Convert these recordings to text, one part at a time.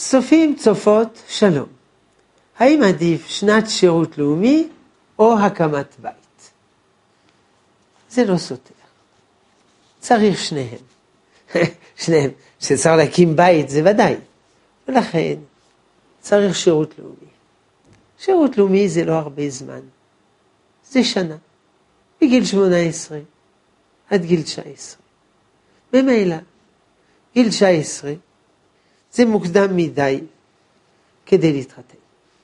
צופים צופות שלום. האם עדיף שנת שירות לאומי או הקמת בית? זה לא סותר. צריך שניהם. שניהם. שצריך להקים בית זה ודאי. ולכן צריך שירות לאומי. שירות לאומי זה לא הרבה זמן. זה שנה. בגיל 18 עד גיל 19. במילא, גיל 19 זה מוקדם מדי כדי להתחתן.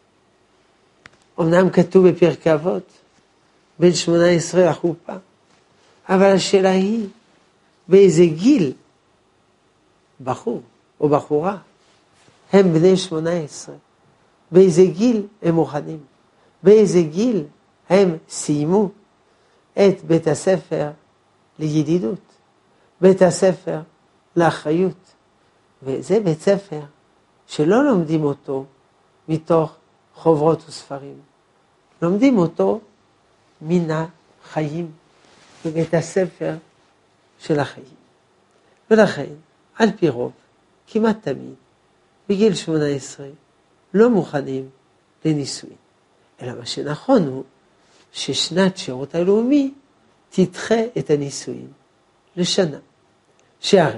אמנם כתוב בפרקי אבות, בין 18 לחופה, אבל השאלה היא, באיזה גיל בחור או בחורה הם בני 18? באיזה גיל הם מוכנים? באיזה גיל הם סיימו את בית הספר לידידות, בית הספר לאחריות? וזה בית ספר שלא לומדים אותו מתוך חוברות וספרים. לומדים אותו מן החיים, בבית הספר של החיים. ולכן, על פי רוב, כמעט תמיד, בגיל 18, לא מוכנים לנישואין. אלא מה שנכון הוא, ששנת שירות הלאומי תדחה את הנישואין לשנה. שהרי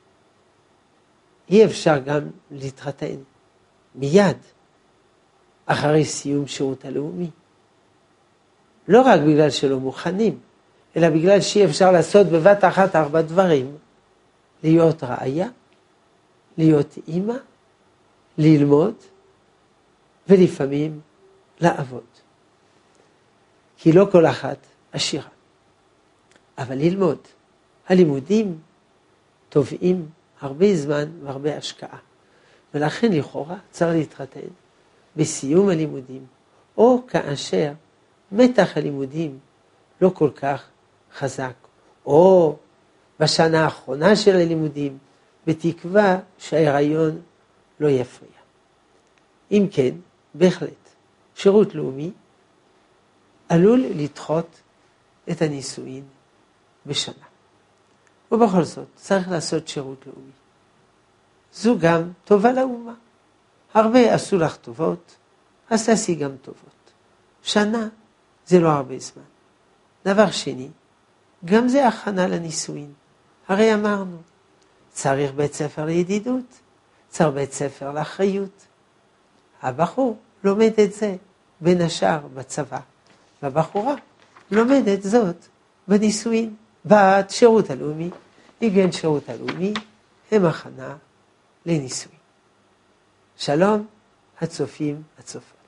אי אפשר גם להתחתן מיד אחרי סיום שירות הלאומי. לא רק בגלל שלא מוכנים, אלא בגלל שאי אפשר לעשות בבת אחת 4 דברים. להיות רעיה, להיות אימא, ללמוד, ולפעמים לעבוד. כי לא כל אחת עשירה. אבל ללמוד. הלימודים תובעים הרבה זמן והרבה השקעה. ולכן לכאורה צריך להתחתן בסיום הלימודים, או כאשר מתח הלימודים לא כל כך חזק, או בשנה האחרונה של הלימודים, בתקווה שההיריון לא יפריע. אם כן, בהחלט, שירות לאומי עלול לדחות את הנישואין בשנה. ובכל זאת, צריך לעשות שירות לאומי. זו גם טובה לאומה. הרבה עשו לך טובות, אז תעשי גם טובות. שנה זה לא הרבה זמן. דבר שני, גם זה הכנה לנישואין. הרי אמרנו, צריך בית ספר לידידות, צריך בית ספר לאחריות. הבחור לומד את זה בין השאר בצבא, והבחורה לומדת זאת בנישואין. בשירות הלאומי, בגין שירות הלאומי, הם הכנה לנישואין. שלום, הצופים, הצופות.